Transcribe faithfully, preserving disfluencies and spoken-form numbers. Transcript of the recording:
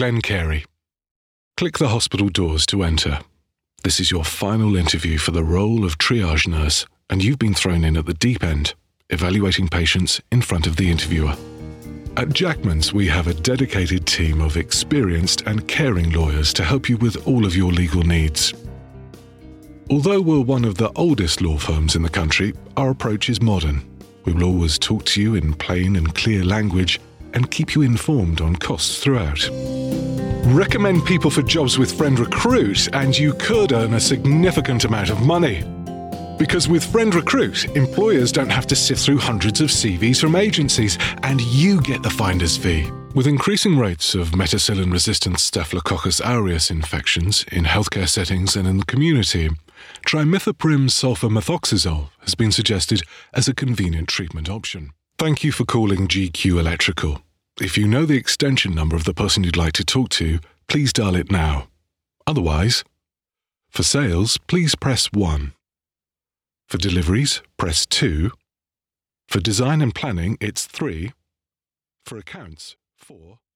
Glen Carey. Click the hospital doors to enter. This is your final interview for the role of triage nurse, and you've been thrown in at the deep end, evaluating patients in front of the interviewer. At Jackmans, we have a dedicated team of experienced and caring lawyers to help you with all of your legal needs. Although we're one of the oldest law firms in the country, our approach is modern. We will always talk to you in plain and clear language and keep you informed on costs throughout. Recommend people for jobs with Friend Recruit and you could earn a significant amount of money. Because with Friend Recruit, employers don't have to sift through hundreds of C Vs from agencies, and you get the finder's fee. With increasing rates of methicillin-resistant Staphylococcus aureus infections in healthcare settings and in the community, trimethoprim sulfamethoxazole has been suggested as a convenient treatment option. Thank you for calling G Q Electrical. If you know the extension number of the person you'd like to talk to, please dial it now. Otherwise, for sales, please press one. For deliveries, press two. For design and planning, it's three. For accounts, four.